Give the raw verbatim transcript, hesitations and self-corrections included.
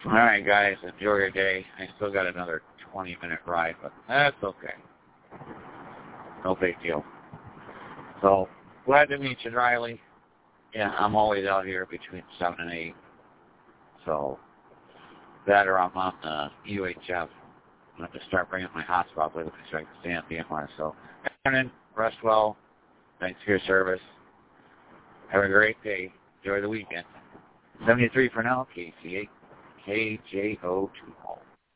All right, guys, enjoy your day. I still got another twenty-minute ride, but that's okay. No big deal. So, glad to meet you, Riley. Yeah, I'm always out here between seven and eight. So, that or I'm on the U H F. I'm going to have to start bringing my hotspot with me so I can stay on B M R. So, morning, rest well. Thanks for your service. Have a great day. Enjoy the weekend. seventy-three for now, K C eight, K J O two.